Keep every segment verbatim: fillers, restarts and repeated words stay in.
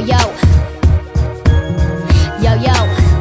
yo, yo, yo.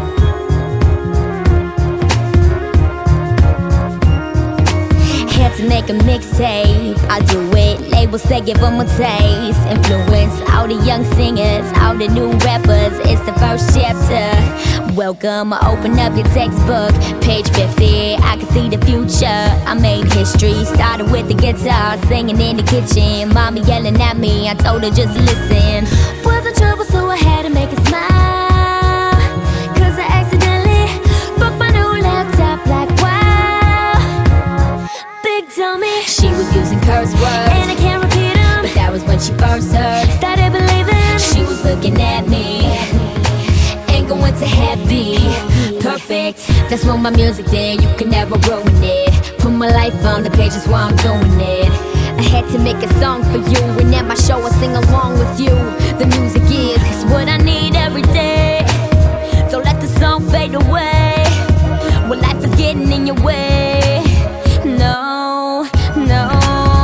Had to make a mixtape, I do it. Labels say give them a taste. Influence all the young singers, all the new rappers. It's the first chapter. Welcome, open up your textbook, page fifty. I can see the future. I made history. Started with the guitar, singing in the kitchen. Mommy yelling at me, I told her just listen. Was in trouble, so I had to make her smile. Cause I accidentally broke my new laptop like wow. Big dummy. She was using curse words, and I can't repeat them, but that was when she first heard. Started believing. She was looking at me, going to happy, perfect. That's what my music did, you can never ruin it. Put my life on the page, that's why I'm doing it. I had to make a song for you, and at my show I sing along with you. The music is, it's what I need every day. Don't let the song fade away when life is getting in your way. No, no.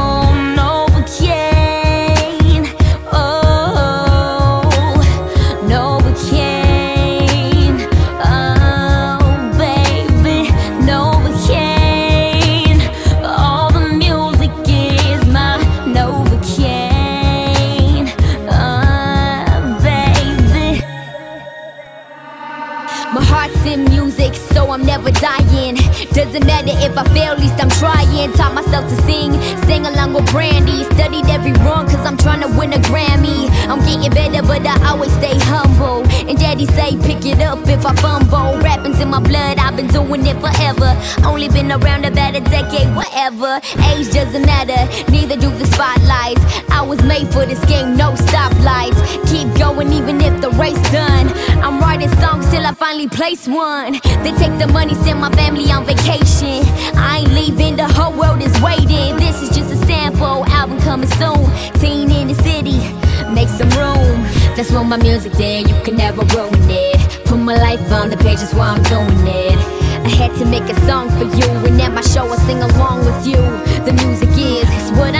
My heart's in music, so I'm never dying. Doesn't matter if I fail, at least I'm trying. Taught myself to sing, sing along with Brandy. Studied every wrong, cause I'm trying to win a Grammy. I'm getting better, but I always stay humble. And daddy say, pick it up if I fumble. Rapping's in my blood, I've been doing it forever. Only been around about a decade, whatever. Age doesn't matter, neither do the spotlights. I was made for this game, no stoplights. Keep going even if the race done. I'm writing songs till I finally place one. They take the money, send my family on vacation. I ain't leaving, the whole world is waiting. This is just a sample, album coming soon. Teen in the city, make some room. That's what my music did, you can never ruin it. Put my life on the page, that's why I'm doing it. I had to make a song for you, and at my show I sing along with you. The music is, it's what I